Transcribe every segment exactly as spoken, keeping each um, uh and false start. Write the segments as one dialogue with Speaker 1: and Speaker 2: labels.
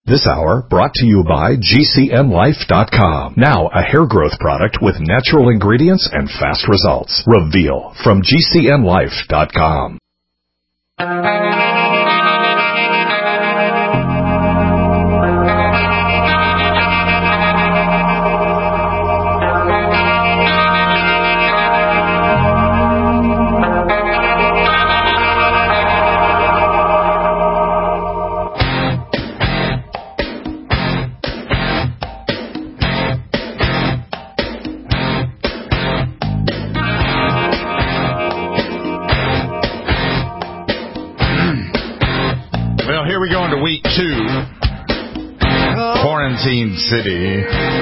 Speaker 1: This hour brought to you by G C N Life dot com. Now a hair growth product with natural ingredients and fast results. Reveal from G C N Life dot com.
Speaker 2: Week two, Quarantine City,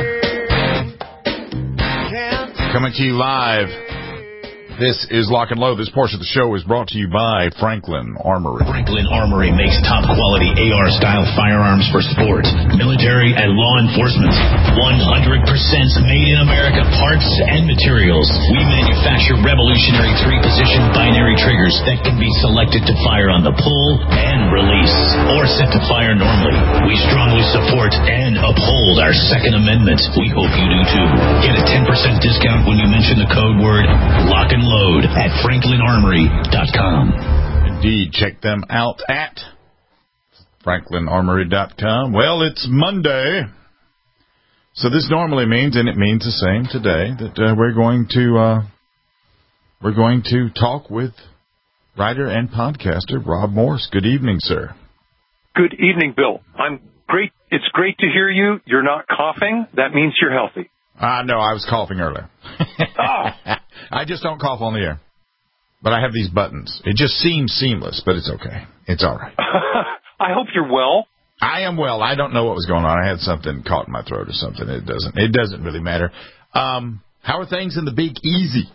Speaker 2: coming to you live. This is Lock and Load. This portion of the show is brought to you by Franklin Armory.
Speaker 3: Franklin Armory makes top-quality A R-style firearms for sport, military, and law enforcement. one hundred percent made in America parts and materials. We manufacture revolutionary three-position binary triggers that can be selected to fire on the pull and release, or set to fire normally. We strongly support and uphold our Second Amendment. We hope you do too. Get a ten percent discount when you mention the code word Lock and Load at Franklin Armory dot com.
Speaker 2: Indeed, check them out at Franklin Armory dot com. Well, it's Monday, so this normally means, and it means the same today, that uh, we're going to uh, we're going to talk with writer and podcaster Rob Morse. Good evening, sir.
Speaker 4: Good evening, Bill. I'm great. It's great to hear you. You're not coughing. That means you're healthy.
Speaker 2: Ah, uh, no, I was coughing earlier.
Speaker 4: Oh.
Speaker 2: I just don't cough on the air. But I have these buttons. It just seems seamless, but it's okay. It's all right.
Speaker 4: I hope you're well.
Speaker 2: I am well. I don't know what was going on. I had something caught in my throat or something. It doesn't It doesn't really matter. Um, how are things in the Big Easy?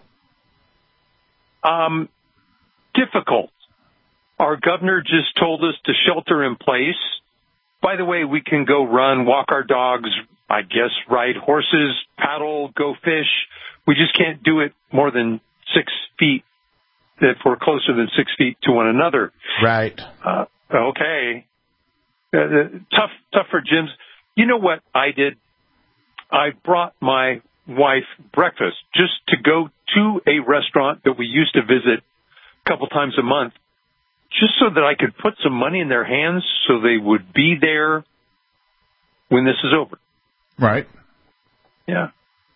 Speaker 4: Um, difficult. Our governor just told us to shelter in place. By the way, we can go run, walk our dogs, I guess ride horses, paddle, go fish. We just can't do it more than six feet, if we're closer than six feet to one another.
Speaker 2: Right.
Speaker 4: Uh, okay. Uh, tough, tough for gyms. You know what I did? I brought my wife breakfast just to go to a restaurant that we used to visit a couple times a month, just so that I could put some money in their hands so they would be there when this is over.
Speaker 2: Right.
Speaker 4: Yeah.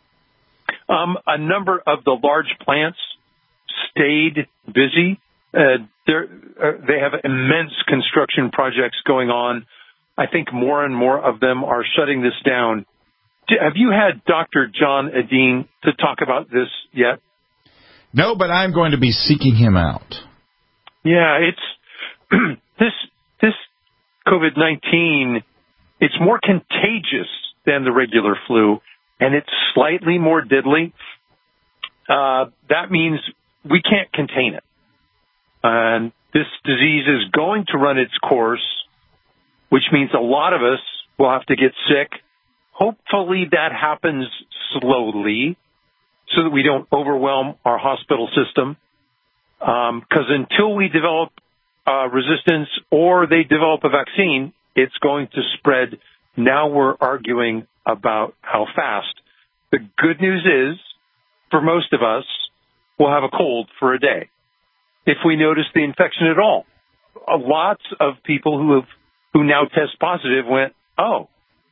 Speaker 4: Um, a number of the large plants stayed busy. Uh, uh, they have immense construction projects going on. I think more and more of them are shutting this down. Do, have you had Doctor John Adine to talk about this yet?
Speaker 2: No, but I'm going to be seeking him out.
Speaker 4: Yeah, it's this this COVID nineteen. It's more contagious than the regular flu, and it's slightly more deadly. Uh, that means we can't contain it. And this disease is going to run its course, which means a lot of us will have to get sick. Hopefully that happens slowly so that we don't overwhelm our hospital system. Because um, until we develop uh, resistance or they develop a vaccine, it's going to spread. Now we're arguing about how fast. The good news is, for most of us, we'll have a cold for a day if we notice the infection at all. Uh, lots of people who have who now test positive went, oh,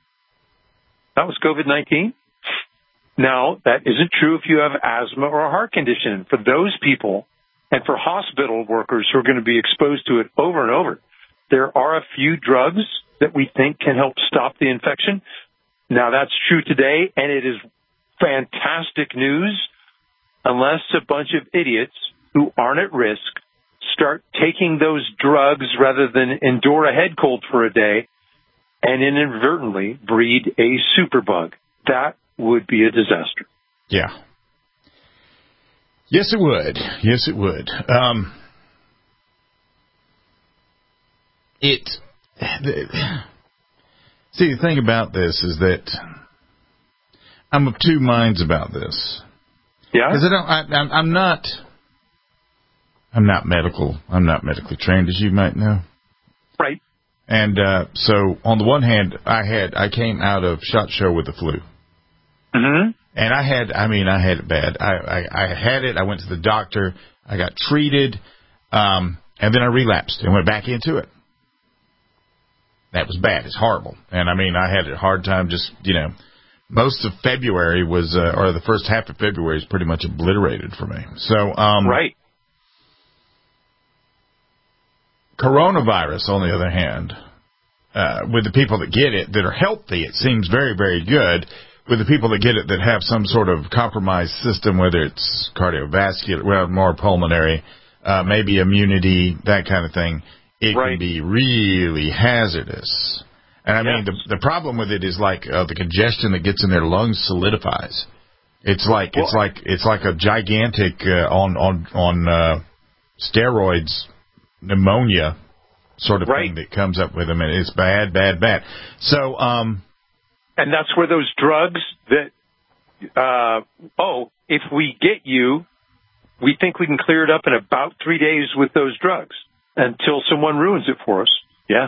Speaker 4: that was COVID nineteen? Now, that isn't true if you have asthma or a heart condition. For those people, and for hospital workers who are going to be exposed to it over and over, there are a few drugs that we think can help stop the infection. Now, that's true today, and it is fantastic news unless a bunch of idiots who aren't at risk start taking those drugs rather than endure a head cold for a day and inadvertently breed a superbug. That would be a disaster.
Speaker 2: Yeah. Yes, it would. Yes, it would. Um, it. See, the thing about this is that I'm of two minds about this.
Speaker 4: Yeah.
Speaker 2: Because I don't. I, I'm, I'm not. I'm not medical. I'm not medically trained, as you might know.
Speaker 4: Right.
Speaker 2: And uh, so, on the one hand, I had I came out of SHOT Show with the flu.
Speaker 4: Mm-hmm.
Speaker 2: And I had, I mean, I had it bad. I, I, I had it. I went to the doctor. I got treated. Um, and then I relapsed and went back into it. That was bad. It's horrible. And, I mean, I had a hard time just, you know, most of February was, uh, or the first half of February is pretty much obliterated for me. So, um,
Speaker 4: right.
Speaker 2: Coronavirus, on the other hand, uh, with the people that get it that are healthy, it seems very, very good. With the people that get it that have some sort of compromised system, whether it's cardiovascular, well, more pulmonary, uh, maybe immunity, that kind of thing, it
Speaker 4: right.
Speaker 2: can be really hazardous. And I mean,
Speaker 4: yes.
Speaker 2: the the problem with it is like uh, the congestion that gets in their lungs solidifies. It's like well, it's like it's like a gigantic uh, on on on uh, steroids pneumonia sort of
Speaker 4: right.
Speaker 2: thing that comes up with them, and it's bad, bad, bad. So. um
Speaker 4: And that's where those drugs that, uh, oh, if we get you, we think we can clear it up in about three days with those drugs until someone ruins it for us. Yeah.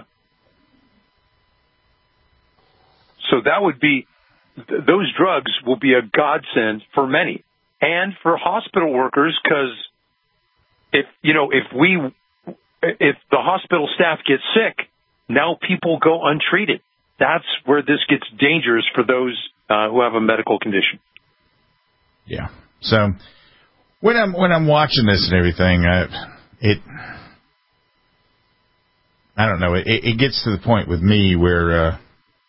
Speaker 4: So that would be, th- those drugs will be a godsend for many and for hospital workers because if, you know, if we, if the hospital staff gets sick, now people go untreated. That's where this gets dangerous for those uh, who have a medical condition.
Speaker 2: Yeah. So when I'm when I'm watching this and everything, I, it I don't know. It, it gets to the point with me where uh,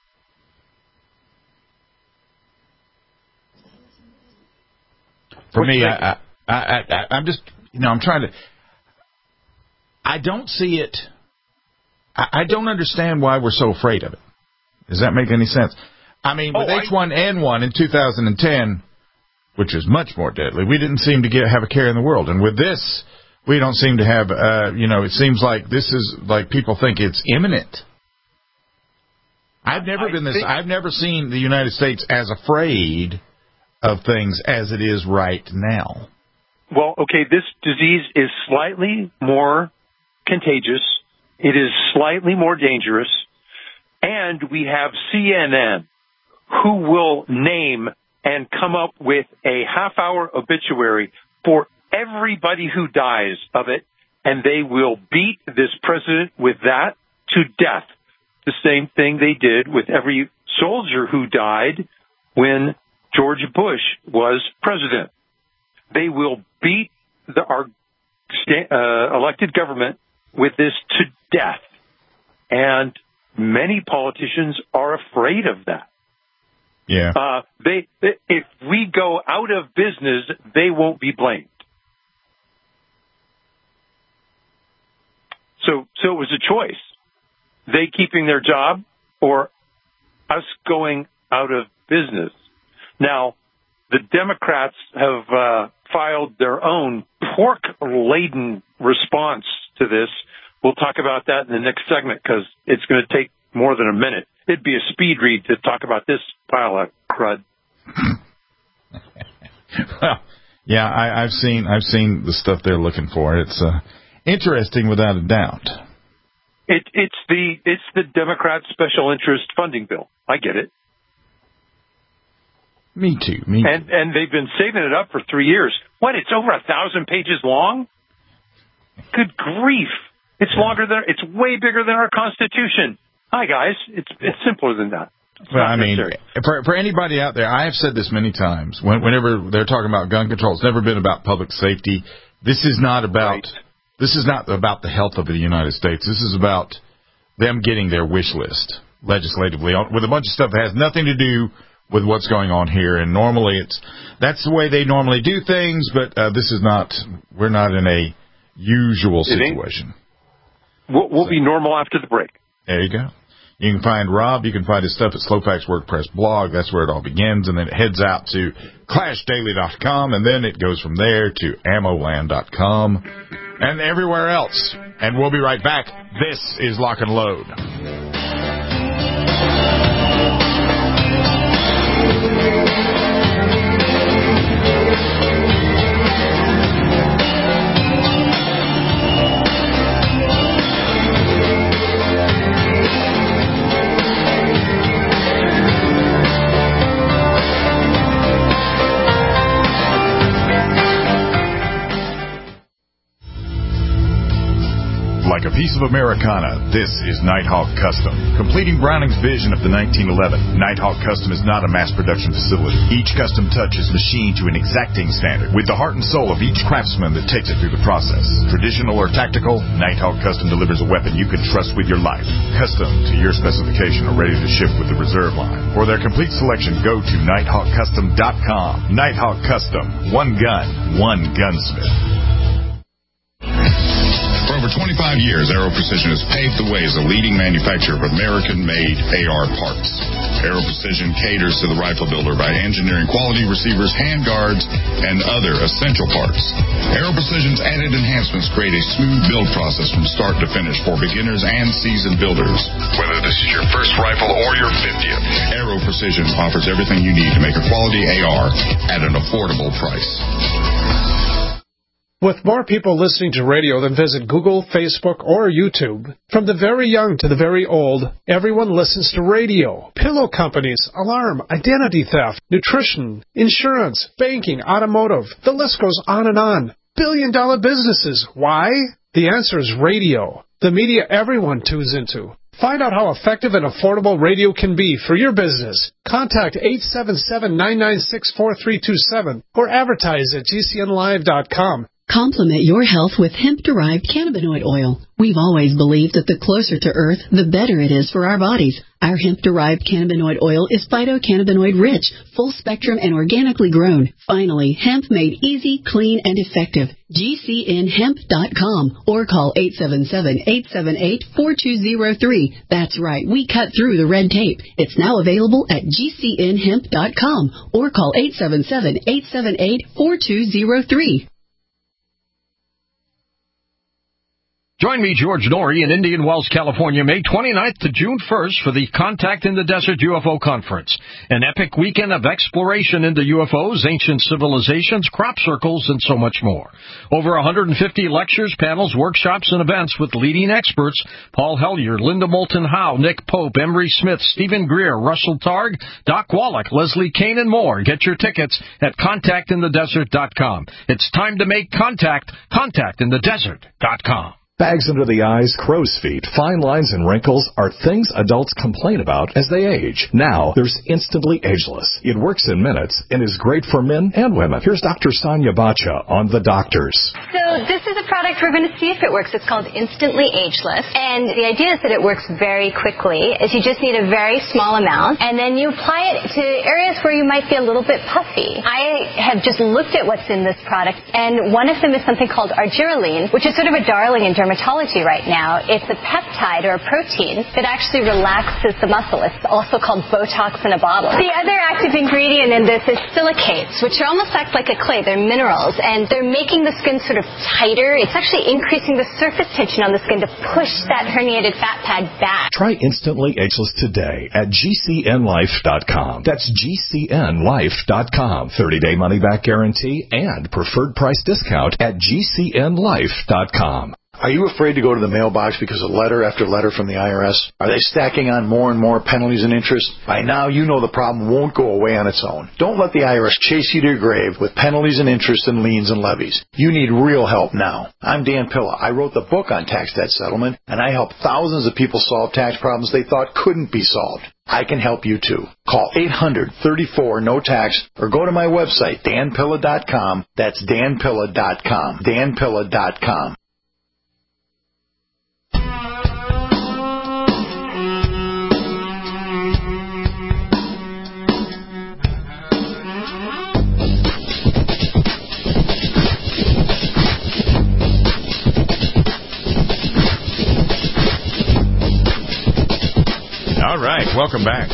Speaker 2: for
Speaker 4: What's
Speaker 2: me, I, I, I, I I'm just you know I'm trying to. I don't see it. I, I don't understand why we're so afraid of it. Does that make any sense? I mean, with
Speaker 4: oh,
Speaker 2: H one N one in two thousand ten, which is much more deadly, we didn't seem to get have a care in the world. And with this, we don't seem to have, uh, you know, it seems like this is like people think it's imminent. I've never
Speaker 4: I
Speaker 2: been this,
Speaker 4: think,
Speaker 2: I've never seen the United States as afraid of things as it is right now.
Speaker 4: Well, okay, this disease is slightly more contagious. It is slightly more dangerous. And we have C N N who will name and come up with a half-hour obituary for everybody who dies of it, and they will beat this president with that to death. The same thing they did with every soldier who died when George Bush was president. They will beat the, our uh, elected government with this to death. And many politicians are afraid of that.
Speaker 2: Yeah.
Speaker 4: Uh, they, they, if we go out of business, they won't be blamed. So, so it was a choice. They keeping their job or us going out of business. Now, the Democrats have uh, filed their own pork-laden response to this. We'll talk about that in the next segment because it's going to take more than a minute. It'd be a speed read to talk about this pile of crud.
Speaker 2: Well, yeah, I, I've seen I've seen the stuff they're looking for. It's uh, interesting without a doubt.
Speaker 4: It, it's the it's the Democrat special interest funding bill. I get it.
Speaker 2: Me too. Me
Speaker 4: and
Speaker 2: too.
Speaker 4: and they've been saving it up for three years. What? It's over a thousand pages long. Good grief! It's yeah. longer than it's way bigger than our Constitution. Hi guys, it's it's simpler than that. It's
Speaker 2: well, I mean, for for anybody out there, I have said this many times. When, whenever they're talking about gun control, it's never been about public safety. This is not about right. this is not about the health of the United States. This is about them getting their wish list legislatively with a bunch of stuff that has nothing to do with what's going on here. And normally, it's that's the way they normally do things. But uh, this is not. We're not in a usual situation.
Speaker 4: We'll, we'll
Speaker 2: so.
Speaker 4: be normal after the break.
Speaker 2: There you go. You can find Rob. You can find his stuff at Slowpac's WordPress blog. That's where it all begins. And then it heads out to clash daily dot com. And then it goes from there to ammo land dot com and everywhere else. And we'll be right back. This is Lock and Load. piece of Americana, this is Nighthawk Custom. Completing Browning's vision of the nineteen eleven, Nighthawk Custom is not a mass production facility. Each custom touch is machined to an exacting standard, with the heart and soul of each craftsman that takes it through the process. Traditional or tactical, Nighthawk Custom delivers a weapon you can trust with your life. Custom to your specification or ready to ship with the reserve line. For their complete selection, go to nighthawk custom dot com. Nighthawk Custom. One gun, one gunsmith.
Speaker 5: For over twenty-five years, Aero Precision has paved the way as a leading manufacturer of American-made A R parts. Aero Precision caters to the rifle builder by engineering quality receivers, handguards, and other essential parts. Aero Precision's added enhancements create a smooth build process from start to finish for beginners and seasoned builders. Whether this is your first rifle or your fiftieth, Aero Precision offers everything you need to make a quality A R at an affordable price.
Speaker 6: With more people listening to radio than visit Google, Facebook, or YouTube, from the very young to the very old, everyone listens to radio. Pillow companies, alarm, identity theft, nutrition, insurance, banking, automotive. The list goes on and on. Billion-dollar businesses. Why? The answer is radio. The media everyone tunes into. Find out how effective and affordable radio can be for your business. Contact eight seven seven, nine nine six, four three two seven or advertise at G C N live dot com.
Speaker 7: Complement your health with hemp-derived cannabinoid oil. We've always believed that the closer to Earth, the better it is for our bodies. Our hemp-derived cannabinoid oil is phytocannabinoid-rich, full-spectrum, and organically grown. Finally, hemp made easy, clean, and effective. G C N hemp dot com or call eight seven seven, eight seven eight, four two zero three. That's right, we cut through the red tape. It's now available at G C N hemp dot com or call eight seven seven, eight seven eight, four two zero three.
Speaker 8: Join me, George Norrie, in Indian Wells, California, May twenty-ninth to June first for the Contact in the Desert U F O Conference, an epic weekend of exploration into U F Os, ancient civilizations, crop circles, and so much more. Over one hundred fifty lectures, panels, workshops, and events with leading experts: Paul Hellyer, Linda Moulton Howe, Nick Pope, Emery Smith, Stephen Greer, Russell Targ, Doc Wallach, Leslie Kane, and more. Get your tickets at contact in the desert dot com. It's time to make contact. contact in the desert dot com.
Speaker 1: Bags under the eyes, crow's feet, fine lines, and wrinkles are things adults complain about as they age. Now, there's Instantly Ageless. It works in minutes and is great for men and women. Here's Doctor Sonia Bacha on The Doctors.
Speaker 9: So this is a product we're going to see if it works. It's called Instantly Ageless. And the idea is that it works very quickly, is you just need a very small amount, and then you apply it to areas where you might be a little bit puffy. I have just looked at what's in this product, and one of them is something called argireline, which is sort of a darling in dermatology right now. It's a peptide or a protein that actually relaxes the muscle. It's also called Botox in a bottle. The other active ingredient in this is silicates, which are almost act like a clay. They're minerals, and they're making the skin sort of tighter. It's actually increasing the surface tension on the skin to push that herniated fat pad back.
Speaker 1: Try Instantly Ageless today at G C N life dot com. That's G C N life dot com. thirty-day money-back guarantee and preferred price discount at G C N life dot com.
Speaker 10: Are you afraid to go to the mailbox because of letter after letter from the I R S? Are they stacking on more and more penalties and interest? By now, you know the problem won't go away on its own. Don't let the I R S chase you to your grave with penalties and interest and liens and levies. You need real help now. I'm Dan Pilla. I wrote the book on tax debt settlement, and I help thousands of people solve tax problems they thought couldn't be solved. I can help you too. Call eight hundred, thirty-four, no tax or go to my website, dan pilla dot com. That's dan pilla dot com. dan pilla dot com.
Speaker 2: All right, welcome back.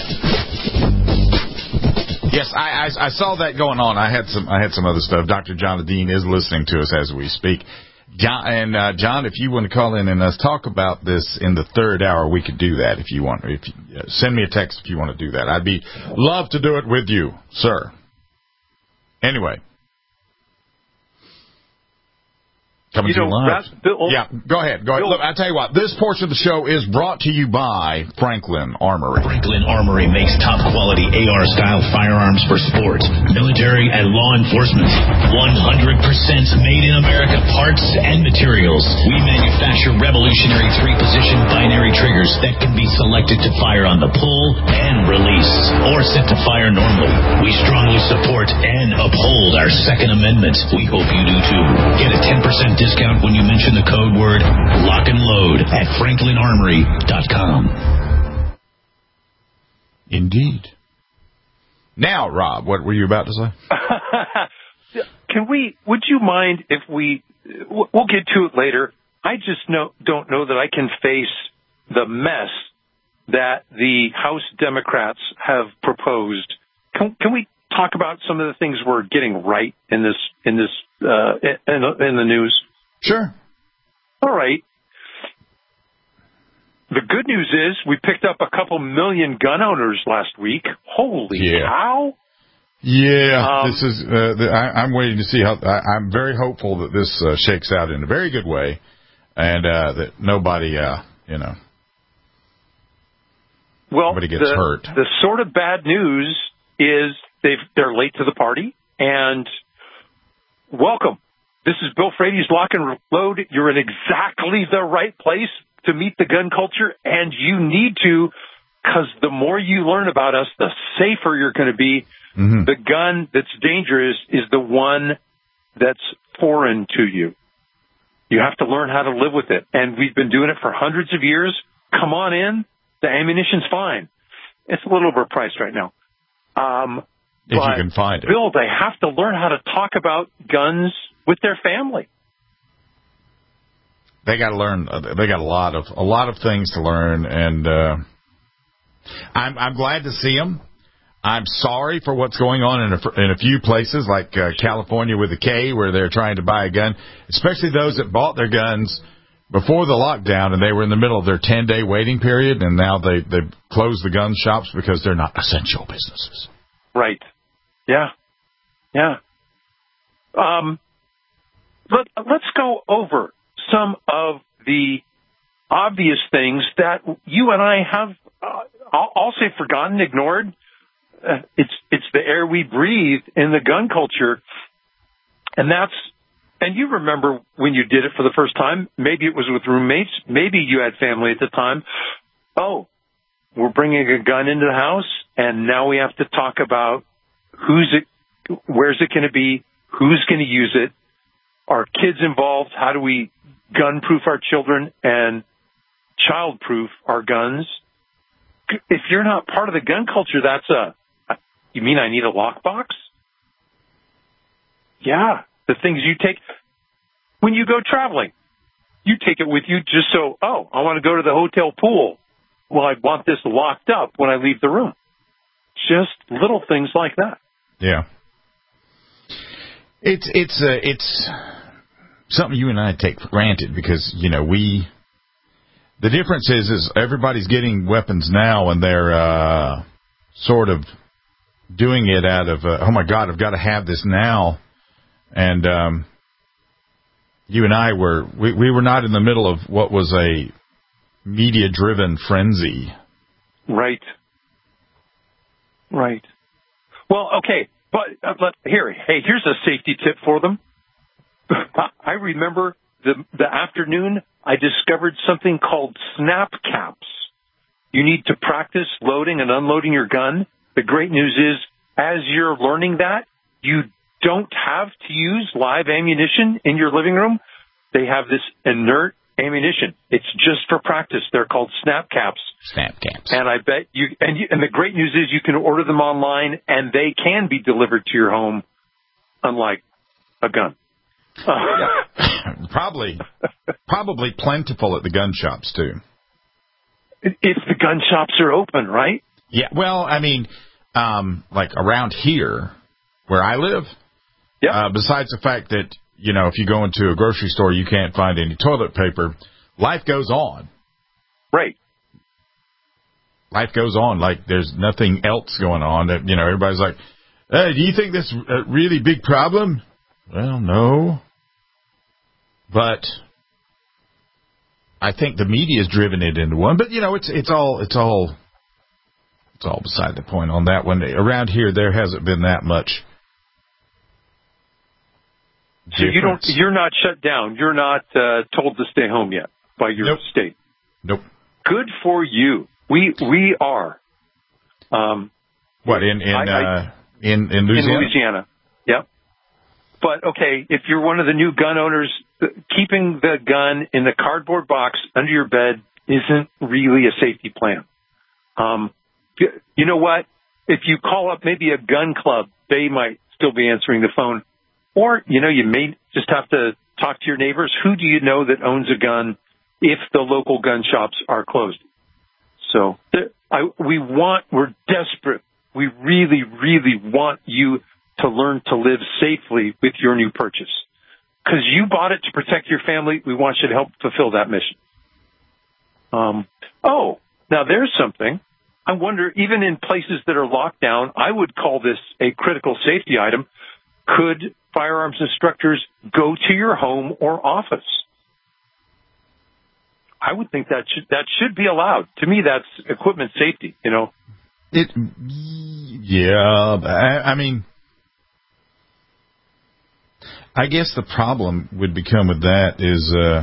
Speaker 2: Yes, I, I I saw that going on. I had some I had some other stuff. Doctor John Dean is listening to us as we speak. John, and uh, John, if you want to call in and us talk about this in the third hour, we could do that if you want. If you, uh, send me a text if you want to do that. I'd be love to do it with you, sir. Anyway. Coming
Speaker 4: you
Speaker 2: to you
Speaker 4: know,
Speaker 2: live.
Speaker 4: Ras- Bill,
Speaker 2: yeah, go ahead. Go ahead.
Speaker 4: Bill,
Speaker 2: Look, I tell you what, this portion of the show is brought to you by Franklin Armory.
Speaker 3: Franklin Armory makes top-quality A R-style firearms for sport, military, and law enforcement. one hundred percent made in America parts and materials. We manufacture revolutionary three-position binary triggers that can be selected to fire on the pull and release, or set to fire normally. We strongly support and uphold our Second Amendment. We hope you do too. Get a ten percent discount when you mention the code word lock and load at franklin armory dot com.
Speaker 2: Indeed. Now, Rob, what were you about to say?
Speaker 4: Can we, would you mind if we, we'll get to it later. I just know, don't know that I can face the mess that the House Democrats have proposed. Can, can we talk about some of the things we're getting right in this, in this, uh, in, in the news?
Speaker 2: Sure.
Speaker 4: All right. The good news is we picked up a couple million gun owners last week. Holy
Speaker 2: yeah.
Speaker 4: cow.
Speaker 2: Yeah,
Speaker 4: um,
Speaker 2: this is. Uh, the, I, I'm waiting to see how. I, I'm very hopeful that this uh, shakes out in a very good way, and uh, that nobody, uh, you know,
Speaker 4: well,
Speaker 2: nobody gets
Speaker 4: the,
Speaker 2: hurt.
Speaker 4: The sort of bad news is they've they're late to the party, and welcome. This is Bill Frady's Lock and Load. You're in exactly the right place to meet the gun culture, and you need to, because the more you learn about us, the safer you're going to be. Mm-hmm. The gun that's dangerous is the one that's foreign to you. You have to learn how to live with it, and we've been doing it for hundreds of years. Come on in. The ammunition's fine. It's a little overpriced right now. Um,
Speaker 2: if
Speaker 4: but
Speaker 2: you can find it.
Speaker 4: Bill, they have to learn how to talk about guns with their family.
Speaker 2: They got to learn. They got a lot of a lot of things to learn, and uh, I'm I'm glad to see them. I'm sorry for what's going on in a, in a few places like uh, California with a K, where they're trying to buy a gun, especially those that bought their guns before the lockdown and they were in the middle of their ten-day waiting period, and now they they've closed the gun shops because they're not essential businesses.
Speaker 4: Right. Yeah. Yeah. Um. Let, let's go over some of the obvious things that you and I have, uh, I'll, I'll say, forgotten, ignored. Uh, it's it's the air we breathe in the gun culture, and that's. And you remember when you did it for the first time? Maybe it was with roommates. Maybe you had family at the time. Oh, we're bringing a gun into the house, and now we have to talk about who's it, where's it going to be, who's going to use it. Are kids involved? How do we gun-proof our children and child-proof our guns? If you're not part of the gun culture, that's a, you mean I need a lockbox? Yeah, the things you take. When you go traveling, you take it with you just so, oh, I want to go to the hotel pool. Well, I want this locked up when I leave the room. Just little things like that.
Speaker 2: Yeah. It's, it's, uh, it's, something you and I take for granted because, you know, we, the difference is, is everybody's getting weapons now and they're, uh, sort of doing it out of, uh, oh my God, I've got to have this now. And, um, you and I were, we, we were not in the middle of what was a media driven frenzy.
Speaker 4: Right. Right. Well, okay. But, uh, but here, hey, here's a safety tip for them. I remember the the afternoon I discovered something called snap caps. You need to practice loading and unloading your gun. The great news is, as you're learning that, you don't have to use live ammunition in your living room. They have this inert ammunition. It's just for practice. They're called snap caps.
Speaker 2: Snap caps.
Speaker 4: And I bet you and, you, and the great news is you can order them online, and they can be delivered to your home, unlike a gun.
Speaker 2: Yeah. probably, probably plentiful at the gun shops too.
Speaker 4: If the gun shops are open, right?
Speaker 2: Yeah. Well, I mean, um, like around here, where I live.
Speaker 4: Yeah.
Speaker 2: Uh, besides the fact that you know, if you go into a grocery store, you can't find any toilet paper. Life goes on.
Speaker 4: Right.
Speaker 2: Life goes on like there's nothing else going on. That you know, everybody's like, "Hey, do you think this is a really big problem?" Well, no. But I think the media has driven it into one. But, you know, it's it's all it's all it's all beside the point on that one. Around here, there hasn't been that much.
Speaker 4: So you don't, you're not shut down. You're not uh, told to stay home yet by your
Speaker 2: nope.
Speaker 4: state.
Speaker 2: Nope.
Speaker 4: Good for you. We we are. Um,
Speaker 2: what in in,
Speaker 4: I, I,
Speaker 2: uh, in in Louisiana?
Speaker 4: In Louisiana. Yep. But okay, if you're one of the new gun owners, keeping the gun in the cardboard box under your bed isn't really a safety plan. Um, you know what? If you call up maybe a gun club, they might still be answering the phone. Or, you know, you may just have to talk to your neighbors. Who do you know that owns a gun if the local gun shops are closed? So I, we want, we're desperate. We really, really want you to learn to live safely with your new purchase. Because you bought it to protect your family. We want you to help fulfill that mission. Um, oh, now there's something. I wonder, even in places that are locked down, I would call this a critical safety item. Could firearms instructors go to your home or office? I would think that should, that should be allowed. To me, that's equipment safety, you know.
Speaker 2: It, yeah, I, I mean, I guess the problem would become with that is, uh,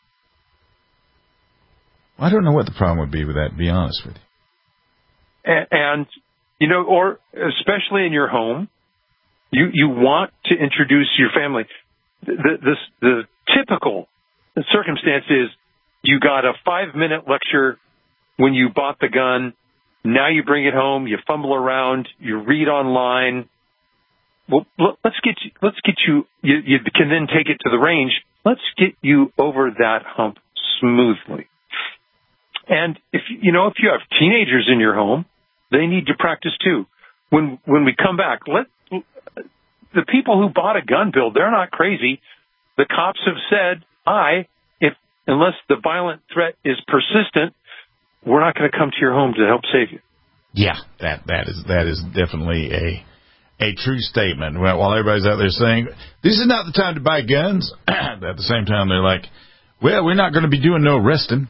Speaker 2: I don't know what the problem would be with that, to be honest with you.
Speaker 4: And, and you know, or especially in your home, you, you want to introduce your family. The, the, the typical circumstance is you got a five-minute lecture when you bought the gun. Now you bring it home, you fumble around, you read online. Well, let's get you, let's get you, you, you can then take it to the range. Let's get you over that hump smoothly. And if, you know, if you have teenagers in your home, they need to practice too. When, when we come back, let, the people who bought a gun, Bill, they're not crazy. The cops have said, I, if, unless the violent threat is persistent, we're not going to come to your home to help save you.
Speaker 2: Yeah, that, that is, that is definitely a, a true statement. While everybody's out there saying, this is not the time to buy guns, at the same time, they're like, well, we're not going to be doing no arresting.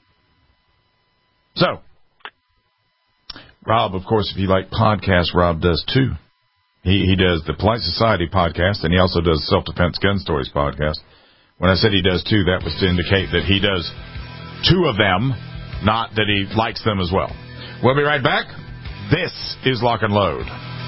Speaker 2: So, Rob, of course, if you like podcasts, Rob does too. He he does the Polite Society podcast, and he also does Self-Defense Gun Stories podcast. When I said he does two, that was to indicate that he does two of them, not that he likes them as well. We'll be right back. This is Lock and Load.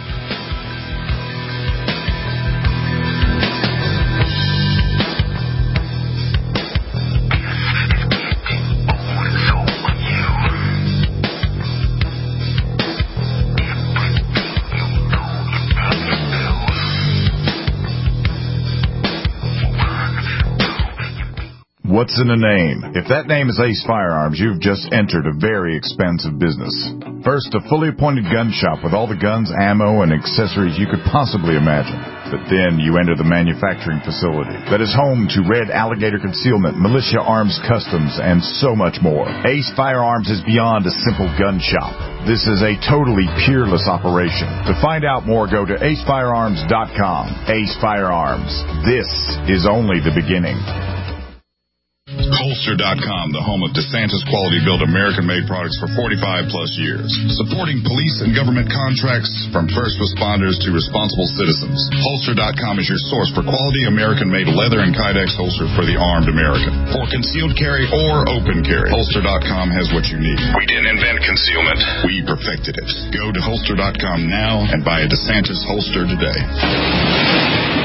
Speaker 5: What's in a name? If that name is Ace Firearms, you've just entered a very expensive business. First, a fully appointed gun shop with all the guns, ammo, and accessories you could possibly imagine. But then you enter the manufacturing facility that is home to Red Alligator Concealment, Militia Arms Customs, and so much more. Ace Firearms is beyond a simple gun shop. This is a totally peerless operation. To find out more, go to ace firearms dot com. Ace Firearms. This is only the beginning.
Speaker 11: Holster dot com, the home of DeSantis quality built American-made products for forty-five plus years. Supporting police and government contracts from first responders to responsible citizens. Holster dot com is your source for quality American-made leather and Kydex holsters for the armed American. For concealed carry or open carry, Holster dot com has what you need. We didn't invent concealment. We perfected it. Go to Holster dot com now and buy a DeSantis holster today.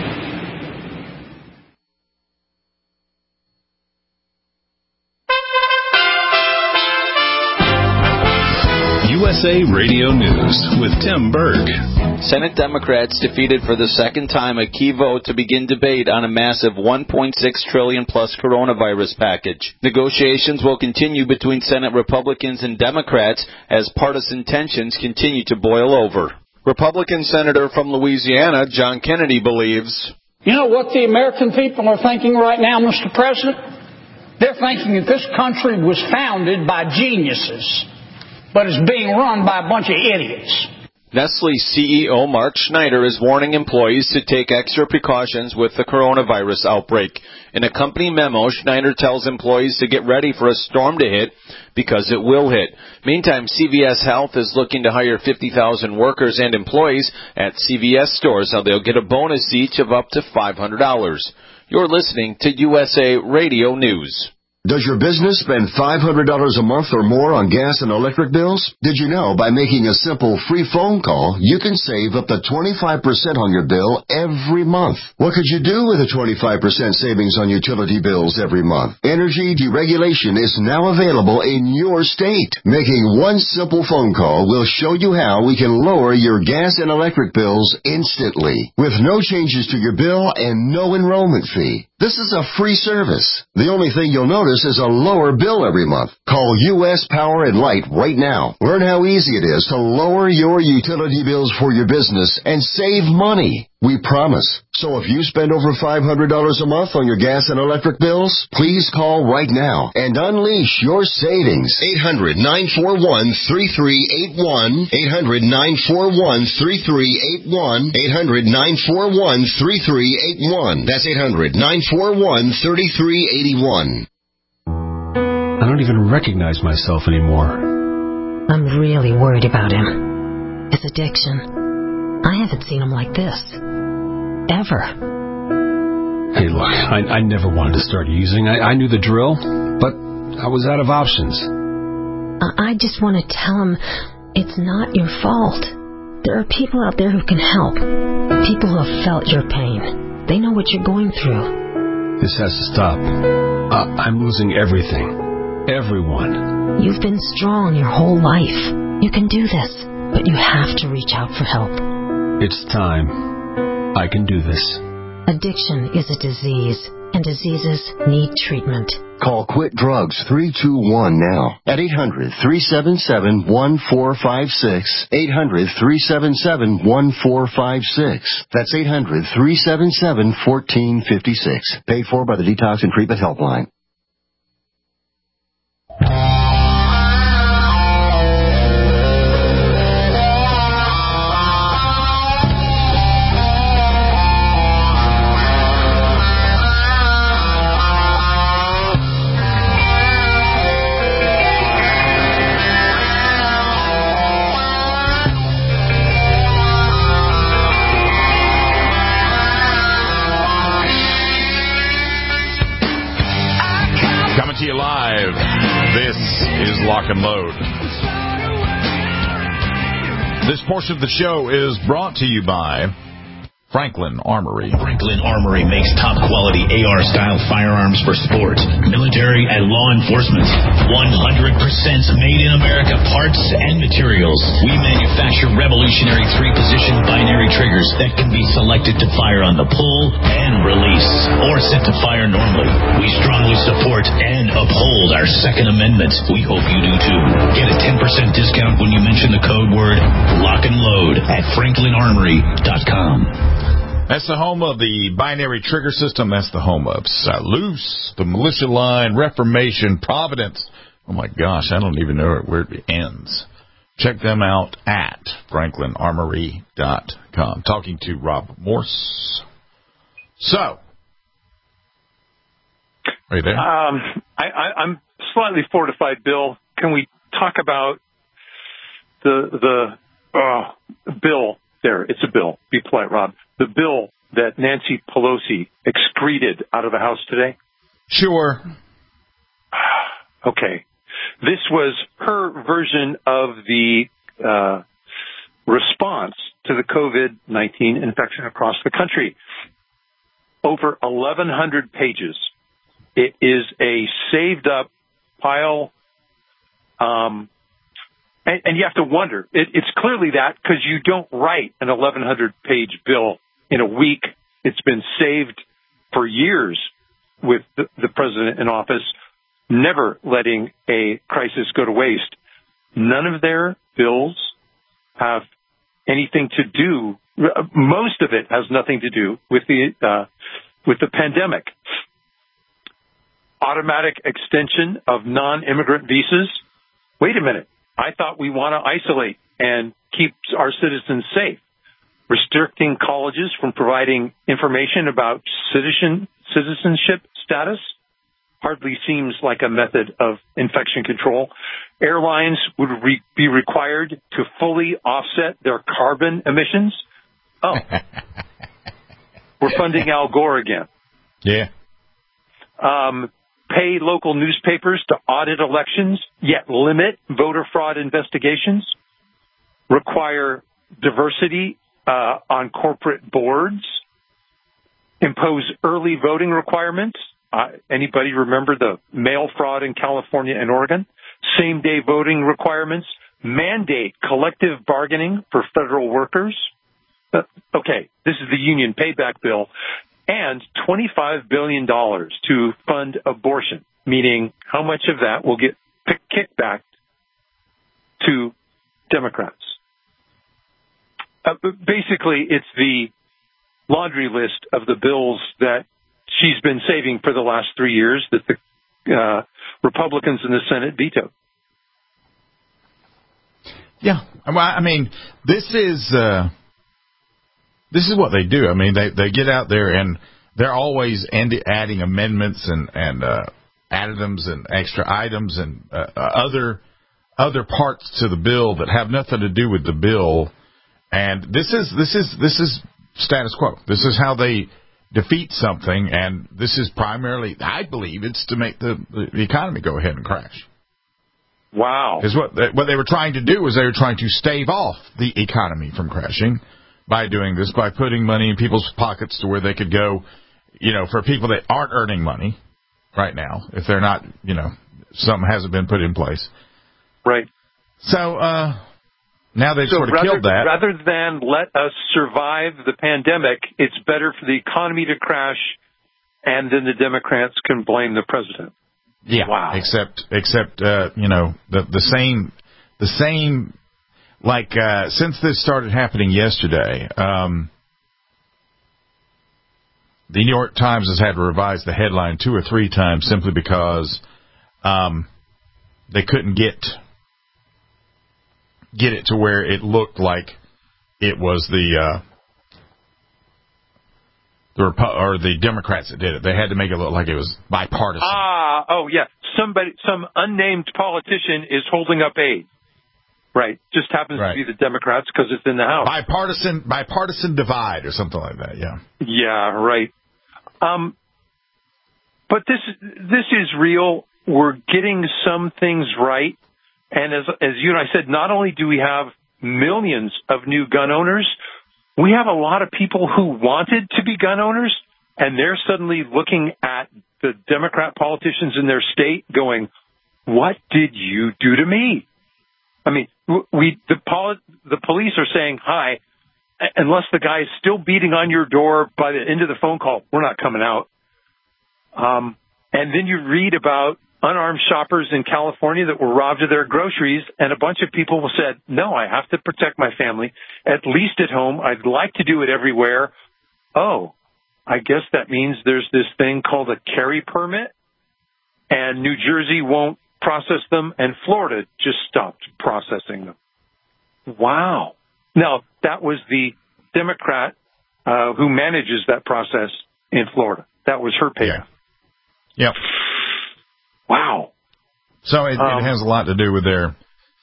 Speaker 3: U S A Radio News with Tim Berg.
Speaker 12: Senate Democrats defeated for the second time a key vote to begin debate on a massive one point six trillion dollars plus coronavirus package. Negotiations will continue between Senate Republicans and Democrats as partisan tensions continue to boil over. Republican Senator from Louisiana, John Kennedy, believes,
Speaker 13: You know what the American people are thinking right now, Mister President? They're thinking that this country was founded by geniuses, but is being run by a bunch of idiots.
Speaker 12: Nestle C E O Mark Schneider is warning employees to take extra precautions with the coronavirus outbreak. In a company memo, Schneider tells employees to get ready for a storm to hit because it will hit. Meantime, C V S Health is looking to hire fifty thousand workers and employees at C V S stores. Now they'll get a bonus each of up to five hundred dollars. You're listening to U S A Radio News.
Speaker 14: Does your business spend five hundred dollars a month or more on gas and electric bills? Did you know by making a simple free phone call, you can save up to twenty-five percent on your bill every month? What could you do with a twenty-five percent savings on utility bills every month? Energy deregulation is now available in your state. Making one simple phone call will show you how we can lower your gas and electric bills instantly, with no changes to your bill and no enrollment fee. This is a free service. The only thing you'll notice is a lower bill every month. Call U S Power and Light right now. Learn how easy it is to lower your utility bills for your business and save money. We promise. So if you spend over five hundred dollars a month on your gas and electric bills, please call right now and unleash your savings. eight hundred, nine four one, three three eight one. eight hundred, nine four one, three three eight one. eight hundred, nine four one, three three eight one. That's eight hundred, nine four one, three three eight one.
Speaker 15: I don't even recognize myself anymore.
Speaker 16: I'm really worried about him. His addiction. I haven't seen him like this. Ever.
Speaker 15: Hey, look, I, I never wanted to start using. I, I knew the drill, but I was out of options.
Speaker 16: I just want to tell him it's not your fault. There are people out there who can help. People who have felt your pain. They know what you're going through.
Speaker 15: This has to stop. Uh, I'm losing everything. Everyone.
Speaker 16: You've been strong your whole life. You can do this, but you have to reach out for help.
Speaker 15: It's time. I can do this.
Speaker 16: Addiction is a disease, and diseases need treatment.
Speaker 14: Call Quit Drugs three two one now at eight hundred, three seven seven, one four five six. eight hundred, three seven seven, one four five six. That's eight hundred, three seven seven, one four five six. Paid for by the Detox and Treatment Helpline.
Speaker 2: To you live. This is Lock and Load. This portion of the show is brought to you by Franklin Armory.
Speaker 3: Franklin Armory makes top-quality A R-style firearms for sport, military, and law enforcement. one hundred percent made in America parts and materials. We manufacture revolutionary three-position binary triggers that can be selected to fire on the pull and release, or set to fire normally. We strongly support and uphold our Second Amendment. We hope you do too. Get a ten percent discount when you mention the code word Lock and Load at franklin armory dot com.
Speaker 2: That's the home of the binary trigger system. That's the home of Salus, the Militia Line, Reformation, Providence. Oh, my gosh, I don't even know where it ends. Check them out at franklin armory dot com. Talking to Rob Morse. So, are you there?
Speaker 4: Um, I, I, I'm slightly fortified, Bill. Can we talk about the the uh, bill there? It's a bill. Be polite, Rob. The bill that Nancy Pelosi excreted out of the House today?
Speaker 2: Sure.
Speaker 4: Okay. This was her version of the uh, response to the COVID nineteen infection across the country. Over eleven hundred pages. It is a saved up pile. Um, and, and you have to wonder. It, it's clearly that because you don't write an eleven hundred page bill in a week. It's been saved for years with the, the president in office, never letting a crisis go to waste. None of their bills have anything to do. Most of it has nothing to do with the uh, with the pandemic. Automatic extension of non-immigrant visas. Wait a minute. I thought we want to isolate and keeps our citizens safe. Restricting colleges from providing information about citizen, citizenship status hardly seems like a method of infection control. Airlines would re- be required to fully offset their carbon emissions. Oh, we're funding Al Gore again.
Speaker 2: Yeah.
Speaker 4: Um, pay local newspapers to audit elections, yet limit voter fraud investigations. Require diversity uh, on corporate boards. Impose early voting requirements. Uh, anybody remember the mail fraud in California and Oregon? Same-day voting requirements. Mandate collective bargaining for federal workers. Uh, okay, this is the union payback bill. And twenty-five billion dollars to fund abortion, meaning how much of that will get kicked back to Democrats. Uh, basically, it's the laundry list of the bills that she's been saving for the last three years that the uh, Republicans in the Senate vetoed.
Speaker 2: Yeah, well, I mean, this is uh, this is what they do. I mean, they they get out there and they're always adding amendments and and uh, additives and extra items and uh, other other parts to the bill that have nothing to do with the bill. And this is this is this is status quo. This is how they defeat something, and this is primarily, I believe, it's to make the, the economy go ahead and crash.
Speaker 4: Wow.
Speaker 2: Because what they, what they were trying to do was they were trying to stave off the economy from crashing by doing this, by putting money in people's pockets to where they could go, you know, for people that aren't earning money right now, if they're not, you know, something hasn't been put in place.
Speaker 4: Right.
Speaker 2: So, uh, now they've
Speaker 4: so
Speaker 2: sort of
Speaker 4: rather,
Speaker 2: killed that.
Speaker 4: Rather than let us survive the pandemic, it's better for the economy to crash, and then the Democrats can blame the president.
Speaker 2: Yeah.
Speaker 4: Wow.
Speaker 2: Except, except, uh, you know, the the same, the same, like uh, since this started happening yesterday, um, the New York Times has had to revise the headline two or three times simply because um, they couldn't get. get it to where it looked like it was the uh, the Repu- or the Democrats that did it. They had to make it look like it was bipartisan.
Speaker 4: Ah, oh yeah, somebody, some unnamed politician is holding up aid. Right, just happens right. to be the Democrats because it's in the House.
Speaker 2: Bipartisan, bipartisan divide or something like that. Yeah.
Speaker 4: Yeah, right. Um, but this this is real. We're getting some things right. And as as you and I said, not only do we have millions of new gun owners, we have a lot of people who wanted to be gun owners, and they're suddenly looking at the Democrat politicians in their state going, what did you do to me? I mean, we the, poli- the police are saying, hi, unless the guy is still beating on your door by the end of the phone call, we're not coming out. Um, and then you read about unarmed shoppers in California that were robbed of their groceries, and a bunch of people said, no, I have to protect my family, at least at home. I'd like to do it everywhere. Oh, I guess that means there's this thing called a carry permit, and New Jersey won't process them, and Florida just stopped processing them. Wow. Now, that was the Democrat uh, who manages that process in Florida. That was her payback.
Speaker 2: Yeah. Yep.
Speaker 4: Wow.
Speaker 2: So it,
Speaker 4: um,
Speaker 2: it has a lot to do with their,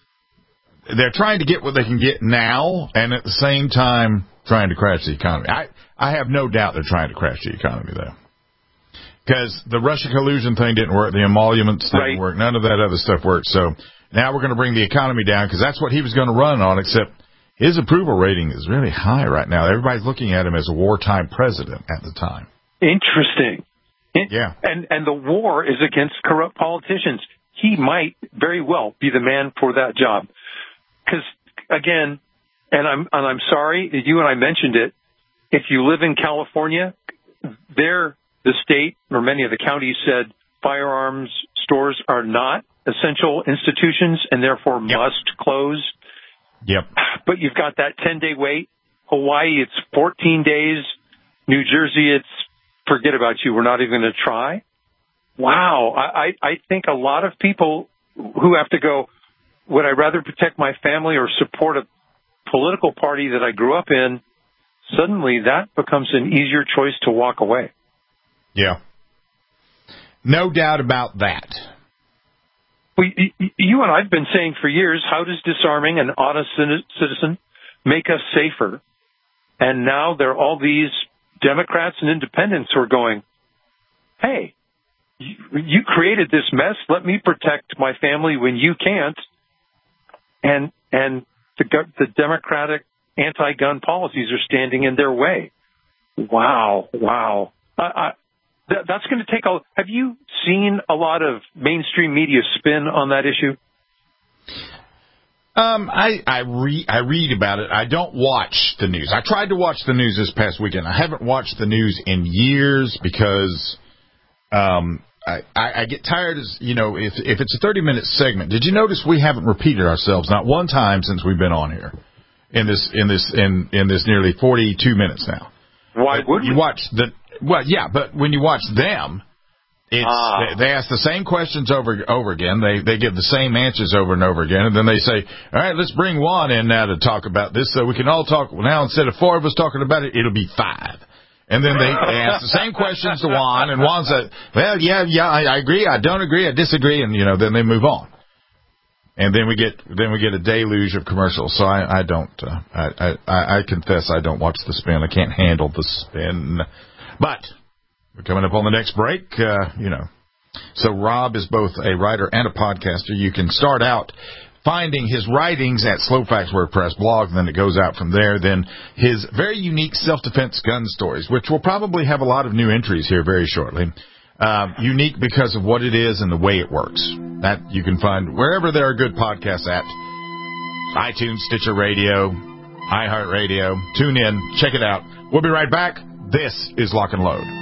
Speaker 2: they're trying to get what they can get now, and at the same time trying to crash the economy. I, I have no doubt they're trying to crash the economy, though. Because the Russia collusion thing didn't work, the emoluments didn't
Speaker 4: right.
Speaker 2: work, none of that other stuff worked. So now we're going to bring the economy down, because that's what he was going to run on, except his approval rating is really high right now. Everybody's looking at him as a wartime president at the time.
Speaker 4: Interesting.
Speaker 2: Yeah.
Speaker 4: And and the war is against corrupt politicians. He might very well be the man for that job. Because, again, and I'm and I'm sorry, you and I mentioned it, if you live in California, there, the state, or many of the counties said firearms stores are not essential institutions and therefore yep. must close.
Speaker 2: Yep.
Speaker 4: But you've got that ten-day wait. Hawaii, it's fourteen days. New Jersey, it's forget about you. We're not even going to try. Wow. I, I think a lot of people who have to go, would I rather protect my family or support a political party that I grew up in, suddenly that becomes an easier choice to walk away.
Speaker 2: Yeah. No doubt about that.
Speaker 4: We, you and I have been saying for years, how does disarming an honest citizen make us safer? And now there are all these Democrats and independents who are going, hey, you, you created this mess. Let me protect my family when you can't. And and the, the Democratic anti-gun policies are standing in their way. Wow, wow. I, I, that, that's going to take a... Have you seen a lot of mainstream media spin on that issue?
Speaker 2: Um, I I read I read about it. I don't watch the news. I tried to watch the news this past weekend. I haven't watched the news in years because um I, I, I get tired. As you know, if if it's a thirty minute segment, did you notice we haven't repeated ourselves not one time since we've been on here in this in this in in this nearly forty two minutes now?
Speaker 4: Why would
Speaker 2: you watch the well? Yeah, but when you watch them. It's, ah. they, they ask the same questions over over again. They they give the same answers over and over again, and then they say, "All right, let's bring Juan in now to talk about this, so we can all talk." Well, now instead of four of us talking about it, it'll be five. And then they, they ask the same questions to Juan, and Juan says, "Well, yeah, yeah, I, I agree, I don't agree, I disagree," and you know, then they move on. And then we get then we get a deluge of commercials. So I I don't uh, I, I I confess I don't watch the spin. I can't handle the spin, but. We're coming up on the next break, uh, you know. So Rob is both a writer and a podcaster. You can start out finding his writings at Slowfax WordPress blog, and then it goes out from there. Then his very unique self-defense gun stories, which will probably have a lot of new entries here very shortly. Uh, unique because of what it is and the way it works. That you can find wherever there are good podcasts at. iTunes, Stitcher Radio, iHeartRadio. Tune in. Check it out. We'll be right back. This is Lock and Load.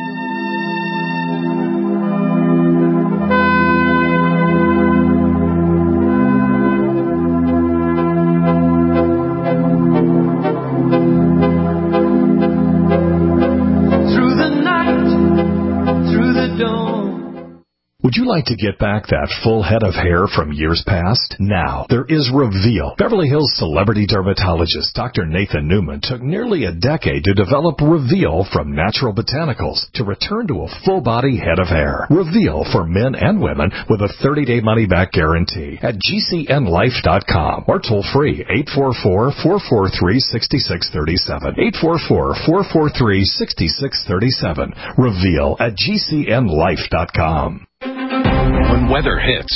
Speaker 1: Would you like to get back that full head of hair from years past? Now, there is Reveal. Beverly Hills celebrity dermatologist Doctor Nathan Newman took nearly a decade to develop Reveal from natural botanicals to return to a full-body head of hair. Reveal for men and women with a thirty day money-back guarantee at G C N life dot com or toll-free eight four four, four four three, six six three seven. eight four four, four four three, six six three seven. Reveal at G C N life dot com.
Speaker 17: When weather hits,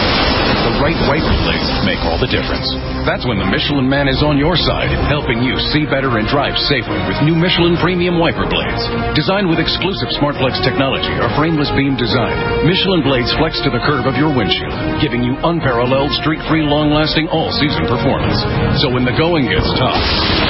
Speaker 17: the right wiper blades make all the difference. That's when the Michelin Man is on your side, helping you see better and drive safer with new Michelin Premium Wiper Blades. Designed with exclusive SmartFlex technology or frameless beam design, Michelin blades flex to the curve of your windshield, giving you unparalleled, streak-free, long-lasting, all-season performance. So when the going gets tough,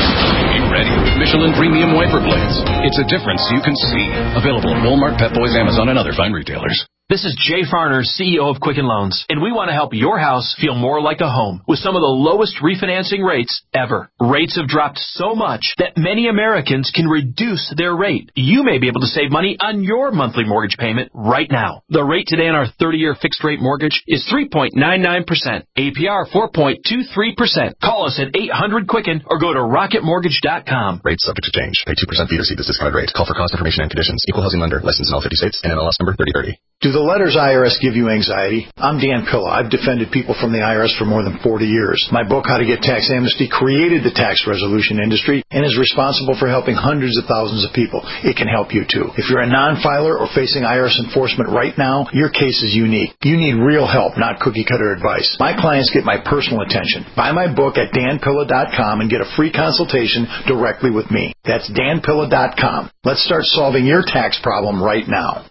Speaker 17: be ready with Michelin Premium Wiper Blades. It's a difference you can see. Available at Walmart, Pep Boys, Amazon, and other fine retailers.
Speaker 18: This is Jay Farner, C E O of Quicken Loans, and we want to help your house feel more like a home with some of the lowest refinancing rates ever. Rates have dropped so much that many Americans can reduce their rate. You may be able to save money on your monthly mortgage payment right now. The rate today on our thirty year fixed rate mortgage is three point nine nine percent. A P R four point two three percent. Call us at eight hundred Quicken or go to rocket mortgage dot com.
Speaker 19: Rates subject to change. Pay two percent fee to receive this discounted rate. Call for cost information and conditions. Equal housing lender. Licensed in all fifty states. N M L S number thirty thirty.
Speaker 10: Do the letters I R S give you anxiety? I'm Dan Pilla. I've defended people from the I R S for more than forty years. My book, How to Get Tax Amnesty, created the tax resolution industry and is responsible for helping hundreds of thousands of people. It can help you too. If you're a non-filer or facing I R S enforcement right now, your case is unique. You need real help, not cookie-cutter advice. My clients get my personal attention. Buy my book at dan pilla dot com and get a free consultation directly with me. That's dan pilla dot com. Let's start solving your tax problem right now.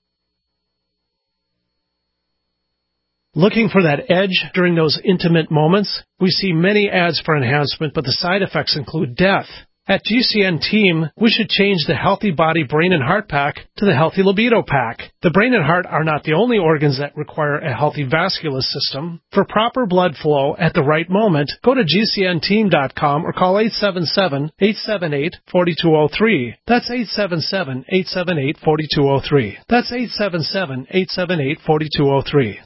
Speaker 6: Looking for that edge during those intimate moments? We see many ads for enhancement, but the side effects include death. At G C N Team, we should change the Healthy Body Brain and Heart Pack to the Healthy Libido Pack. The brain and heart are not the only organs that require a healthy vascular system. For proper blood flow at the right moment, go to G C N team dot com or call eight seven seven, eight seven eight, four two zero three. That's eight seven seven, eight seven eight, four two zero three. That's eight seven seven, eight seven eight, four two zero three.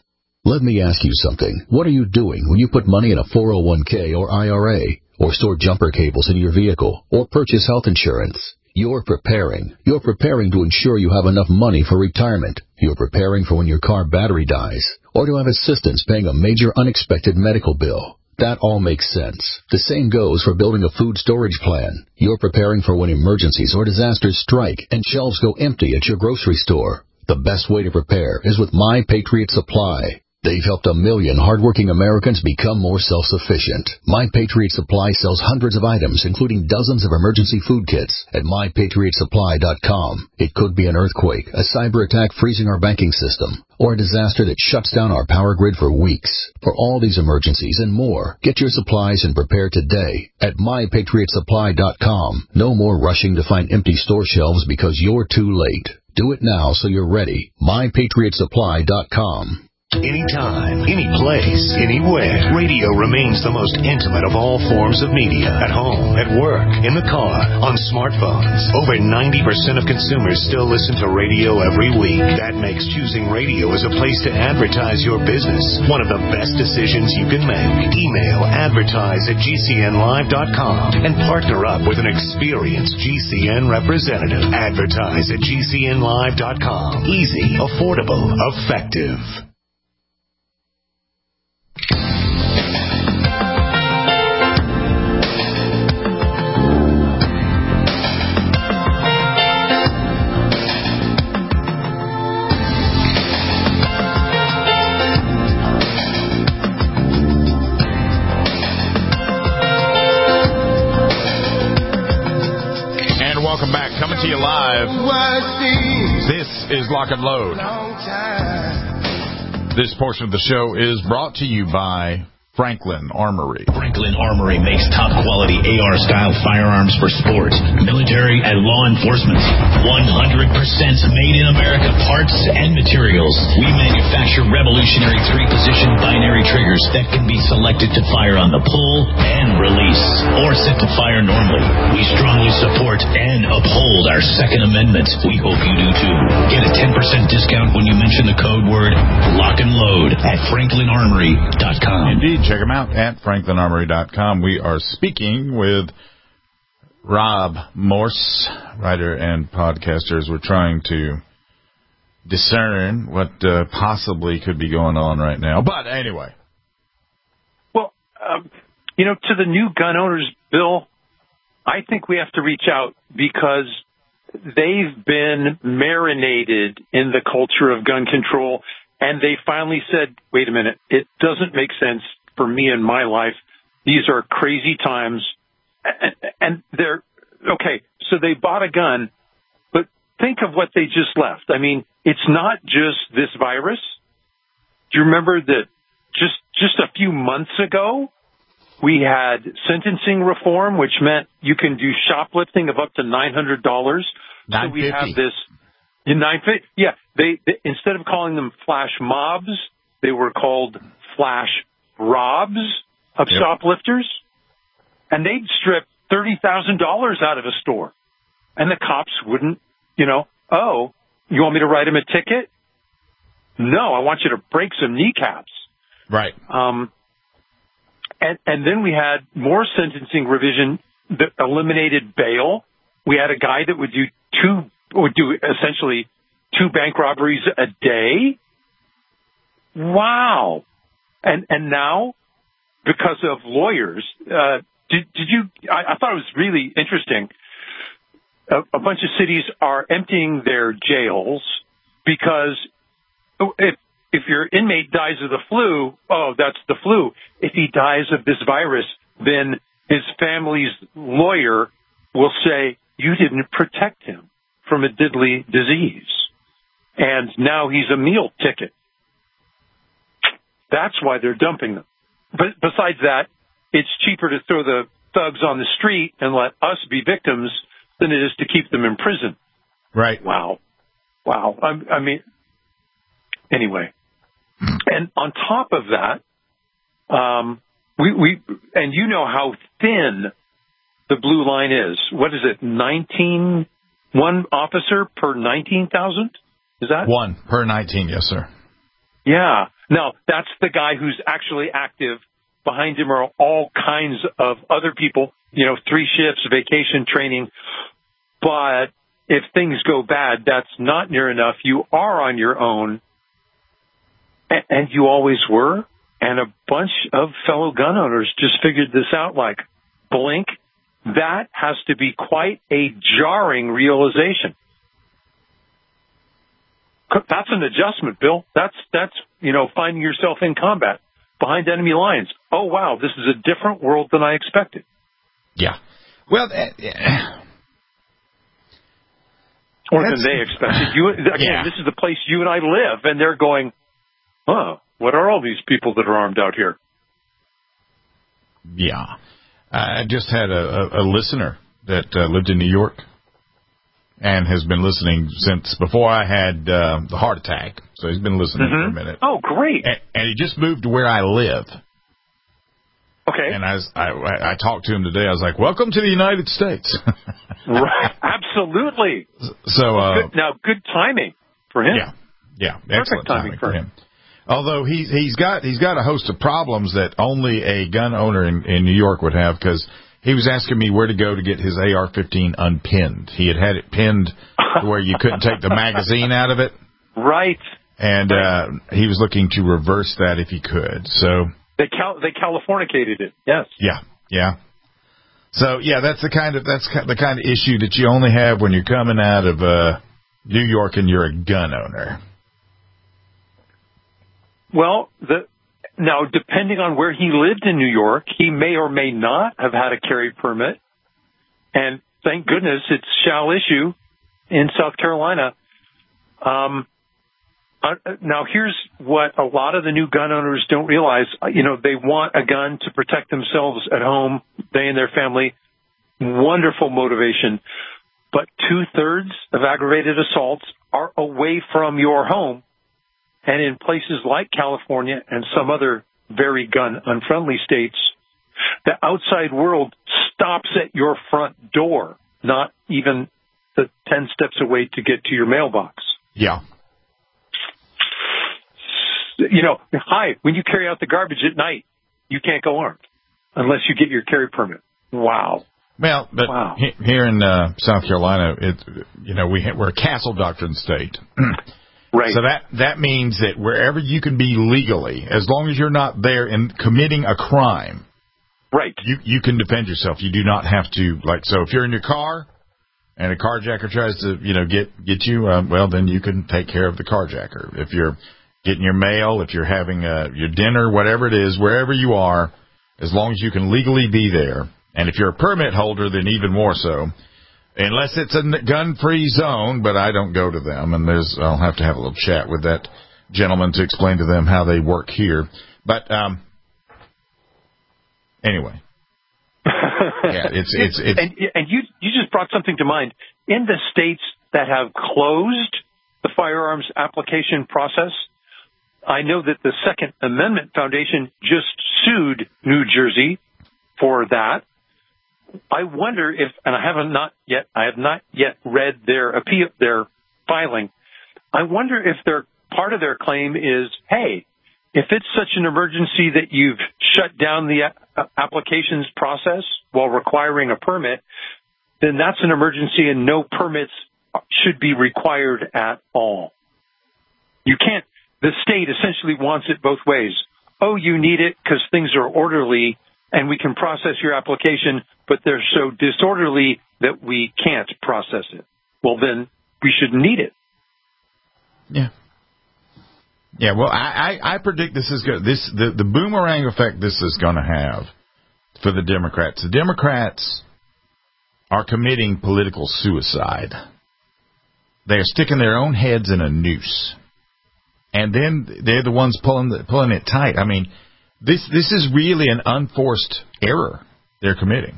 Speaker 20: Let me ask you something. What are you doing when you put money in a four oh one k or I R A, or store jumper cables in your vehicle, or purchase health insurance? You're preparing. You're preparing to ensure you have enough money for retirement. You're preparing for when your car battery dies, or to have assistance paying a major unexpected medical bill. That all makes sense. The same goes for building a food storage plan. You're preparing for when emergencies or disasters strike and shelves go empty at your grocery store. The best way to prepare is with My Patriot Supply. They've helped a million hardworking Americans become more self-sufficient. My Patriot Supply sells hundreds of items, including dozens of emergency food kits, at my patriot supply dot com. It could be an earthquake, a cyber attack freezing our banking system, or a disaster that shuts down our power grid for weeks. For all these emergencies and more, get your supplies and prepare today at my patriot supply dot com. No more rushing to find empty store shelves because you're too late. Do it now so you're ready. my patriot supply dot com.
Speaker 21: Anytime, any place, anywhere, radio remains the most intimate of all forms of media. At home, at work, in the car, on smartphones. Over ninety percent of consumers still listen to radio every week. That makes choosing radio as a place to advertise your business one of the best decisions you can make. Email advertise at g c n live dot com and partner up with an experienced G C N representative. Advertise at g c n live dot com. Easy, affordable, effective.
Speaker 2: Welcome back. Coming to you live. This is Lock and Load. This portion of the show is brought to you by Franklin Armory.
Speaker 3: Franklin Armory makes top-quality A R-style firearms for sports, military, and law enforcement. one hundred percent made in America parts and materials. We manufacture revolutionary three-position binary triggers that can be selected to fire on the pull and release, or set to fire normally. We strongly support and uphold our Second Amendment. We hope you do too. Get a ten percent discount when you mention the code word Lock and Load at franklin armory dot com.
Speaker 2: Indeed. Check them out at franklin armory dot com. We are speaking with Rob Morse, writer and podcaster, as we're trying to discern what uh, possibly could be going on right now. But anyway.
Speaker 4: Well, um, you know, to the new gun owners bill, I think we have to reach out because they've been marinated in the culture of gun control, and they finally said, wait a minute, it doesn't make sense for me in my life. These are crazy times. And, and they're, okay, so they bought a gun, but think of what they just left. I mean, it's not just this virus. Do you remember that just, just a few months ago, we had sentencing reform, which meant you can do shoplifting of up to nine hundred dollars. So we have this, nine fifty. Yeah, they, they, instead of calling them flash mobs, they were called flash robs of yep. shoplifters, and they'd strip thirty thousand dollars out of a store, and the cops wouldn't, you know, oh, you want me to write him a ticket? No, I want you to break some kneecaps.
Speaker 2: Right.
Speaker 4: Um, and, and then we had more sentencing revision that eliminated bail. We had a guy that would do two, would do essentially two bank robberies a day. Wow. And and now, because of lawyers, uh, did did you? I, I thought it was really interesting. A, a bunch of cities are emptying their jails because if if your inmate dies of the flu, oh, that's the flu. If he dies of this virus, then his family's lawyer will say you didn't protect him from a deadly disease, and now he's a meal ticket. That's why they're dumping them. But besides that, it's cheaper to throw the thugs on the street and let us be victims than it is to keep them in prison.
Speaker 2: Right.
Speaker 4: Wow. Wow. I, I mean, anyway. And on top of that, um, we, we, and you know how thin the blue line is. What is it? nineteen, one officer per nineteen thousand? Is that?
Speaker 2: One per nineteen. Yes, sir.
Speaker 4: Yeah. Now, that's the guy who's actually active. Behind him are all kinds of other people, you know, three shifts, vacation, training. But if things go bad, that's not near enough. You are on your own, and you always were. And a bunch of fellow gun owners just figured this out like blink. That has to be quite a jarring realization. That's an adjustment, Bill. That's, that's, you know, finding yourself in combat behind enemy lines. Oh, wow, this is a different world than I expected.
Speaker 2: Yeah. Well, uh, yeah.
Speaker 4: Or than they expected. You, again, yeah. This is the place you and I live, and they're going, huh, what are all these people that are armed out here?
Speaker 2: Yeah. I just had a, a, a listener that uh, lived in New York and has been listening since before I had uh, the heart attack. So he's been listening
Speaker 4: mm-hmm.
Speaker 2: for a minute.
Speaker 4: Oh, great.
Speaker 2: And, and he just moved to where I live.
Speaker 4: Okay.
Speaker 2: And I, was, I, I talked to him today. I was like, welcome to the United States.
Speaker 4: Right. Absolutely.
Speaker 2: So uh,
Speaker 4: good, Now, good timing for him.
Speaker 2: Yeah. Yeah.
Speaker 4: Perfect
Speaker 2: Excellent
Speaker 4: timing,
Speaker 2: timing
Speaker 4: for
Speaker 2: for
Speaker 4: him.
Speaker 2: him. Although he's he's got he's got a host of problems that only a gun owner in, in New York would have, because he was asking me where to go to get his A R fifteen unpinned. He had had it pinned to where you couldn't take the magazine out of it.
Speaker 4: Right.
Speaker 2: And uh, he was looking to reverse that if he could. So
Speaker 4: they cal- they Californicated it. Yes.
Speaker 2: Yeah. Yeah. So yeah, that's the kind of that's the kind of issue that you only have when you're coming out of uh, New York and you're a gun owner.
Speaker 4: Well, the, now, depending on where he lived in New York, he may or may not have had a carry permit. And thank goodness it's shall issue in South Carolina. Um, uh, now, here's what a lot of the new gun owners don't realize. You know, they want a gun to protect themselves at home, they and their family. Wonderful motivation. But two-thirds of aggravated assaults are away from your home. And in places like California and some other very gun-unfriendly states, the outside world stops at your front door, not even the ten steps away to get to your mailbox.
Speaker 2: Yeah.
Speaker 4: You know, hi, when you carry out the garbage at night, you can't go armed unless you get your carry permit. Wow.
Speaker 2: Well, but
Speaker 4: wow.
Speaker 2: he, here in uh, South Carolina, it, you know, we ha- we're a castle doctrine state.
Speaker 4: Right.
Speaker 2: So that, that means that wherever you can be legally, as long as you're not there and committing a crime,
Speaker 4: right,
Speaker 2: you you can defend yourself. You do not have to, like, so if you're in your car and a carjacker tries to, you know, get get you, um, well, then you can take care of the carjacker. If you're getting your mail, if you're having uh, your dinner, whatever it is, wherever you are, as long as you can legally be there, and if you're a permit holder, then even more so. Unless it's a gun-free zone, but I don't go to them, and there's I'll have to have a little chat with that gentleman to explain to them how they work here. But um, anyway, yeah, it's it's it's
Speaker 4: and, and you you just brought something to mind. In the states that have closed the firearms application process, I know that the Second Amendment Foundation just sued New Jersey for that. I wonder if, and I haven't not yet, I have not yet read their appeal, their filing. I wonder if their part of their claim is, hey, if it's such an emergency that you've shut down the a- applications process while requiring a permit, then that's an emergency and no permits should be required at all. You can't. The state essentially wants it both ways. Oh, you need it because things are orderly and we can process your application, but they're so disorderly that we can't process it. Well, then we shouldn't need it.
Speaker 2: Yeah. Yeah, well, I, I, I predict this is good. This the, the boomerang effect this is going to have for the Democrats. The Democrats are committing political suicide. They are sticking their own heads in a noose. And then they're the ones pulling the, pulling it tight. I mean, This this is really an unforced error they're committing,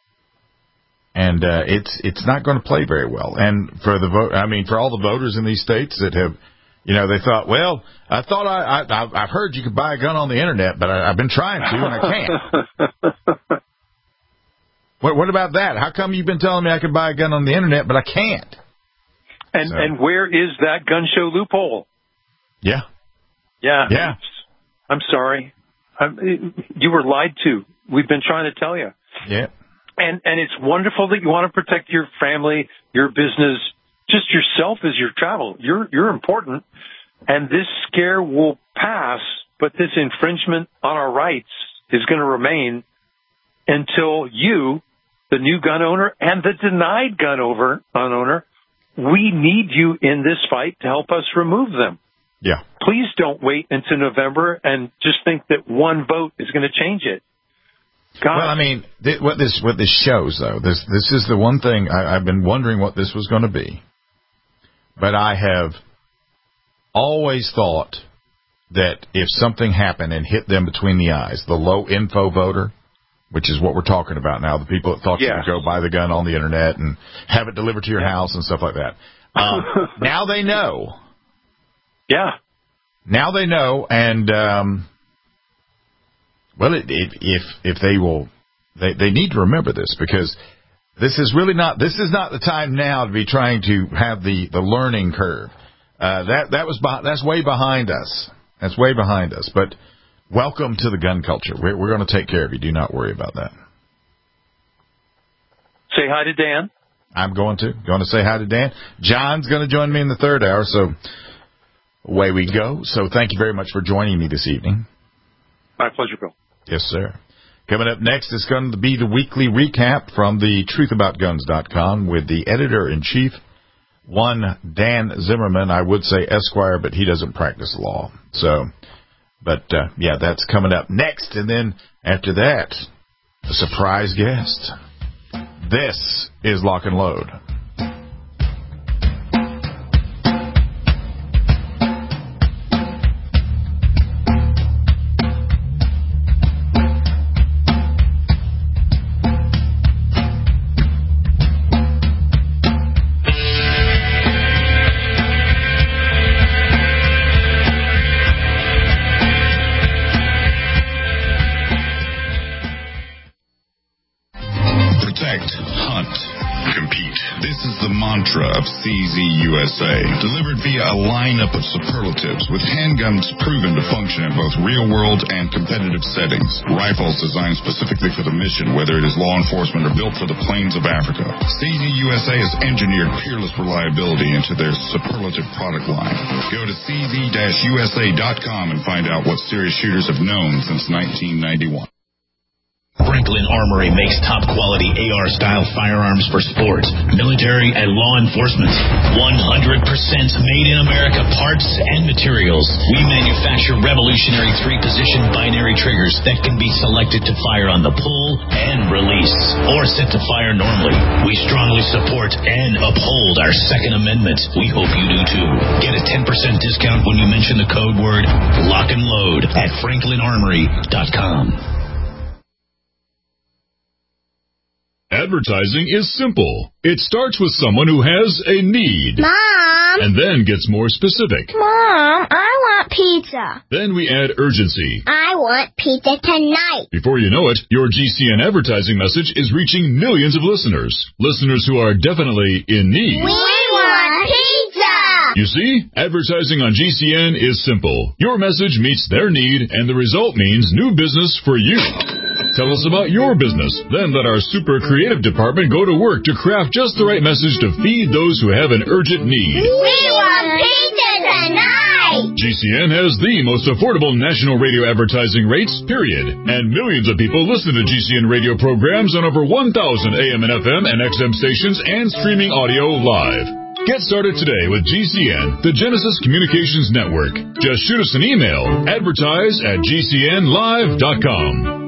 Speaker 2: and uh, it's it's not going to play very well. And for the vote, I mean, for all the voters in these states that have, you know, they thought, well, I thought I, I I've heard you could buy a gun on the internet, but I, I've been trying to and I can't. what what about that? How come you've been telling me I could buy a gun on the internet, but I can't?
Speaker 4: And
Speaker 2: so.
Speaker 4: and where is that gun show loophole?
Speaker 2: Yeah.
Speaker 4: Yeah.
Speaker 2: Yeah.
Speaker 4: I'm sorry. I'm, you were lied to. We've been trying to tell you.
Speaker 2: Yeah.
Speaker 4: And and it's wonderful that you want to protect your family, your business, just yourself as you travel. You're you're important. And this scare will pass, but this infringement on our rights is going to remain until you, the new gun owner and the denied gun owner, gun owner, we need you in this fight to help us remove them.
Speaker 2: Yeah.
Speaker 4: Please don't wait until November and just think that one vote is going to change it. God.
Speaker 2: Well, I mean, th- what this what this shows, though, this this is the one thing I, I've been wondering what this was going to be. But I have always thought that if something happened and hit them between the eyes, the low info voter, which is what we're talking about now, the people that thought yes. you could go buy the gun on the internet and have it delivered to your yeah. house and stuff like that. Um, now they know.
Speaker 4: Yeah.
Speaker 2: Now they know, and um, well, it, it, if if they will, they they need to remember this, because this is really not this is not the time now to be trying to have the, the learning curve. Uh, that that was that's way behind us. That's way behind us. But welcome to the gun culture. We're, we're going to take care of you. Do not worry about that.
Speaker 4: Say hi to Dan.
Speaker 2: I'm going to. Going to say hi to Dan. John's going to join me in the third hour, so away we go. So thank you very much for joining me this evening.
Speaker 4: My pleasure, Bill.
Speaker 2: Yes, sir. Coming up next is going to be the weekly recap from the truth about guns dot com with the editor-in-chief, one Dan Zimmerman. I would say Esquire, but he doesn't practice law. So, but, uh, yeah, that's coming up next. And then after that, a surprise guest. This is Lock and Load.
Speaker 5: Of C Z U S A, delivered via a lineup of superlatives with handguns proven to function in both real-world and competitive settings. Rifles designed specifically for the mission, whether it is law enforcement or built for the plains of Africa. C Z U S A has engineered peerless reliability into their superlative product line. Go to C Z U S A dot com and find out what serious shooters have known since nineteen ninety-one.
Speaker 3: Franklin Armory makes top-quality A R-style firearms for sports, military, and law enforcement. one hundred percent made in America parts and materials. We manufacture revolutionary three-position binary triggers that can be selected to fire on the pull and release, or set to fire normally. We strongly support and uphold our Second Amendment. We hope you do too. Get a ten percent discount when you mention the code word Lock and Load at Franklin Armory dot com.
Speaker 11: Advertising is simple. It starts with someone who has a need.
Speaker 7: Mom!
Speaker 11: And then gets more specific.
Speaker 7: Mom, I want pizza.
Speaker 11: Then we add urgency.
Speaker 7: I want pizza tonight.
Speaker 11: Before you know it, your G C N advertising message is reaching millions of listeners. Listeners who are definitely in need.
Speaker 7: We want pizza!
Speaker 11: You see, advertising on G C N is simple. Your message meets their need, and the result means new business for you. Tell us about your business. Then let our super creative department go to work to craft just the right message to feed those who have an urgent need.
Speaker 7: We want pizza tonight!
Speaker 11: G C N has the most affordable national radio advertising rates, period. And millions of people listen to G C N radio programs on over one thousand A M and F M and X M stations and streaming audio live. Get started today with G C N, the Genesis Communications Network. Just shoot us an email, advertise at G C N live dot com.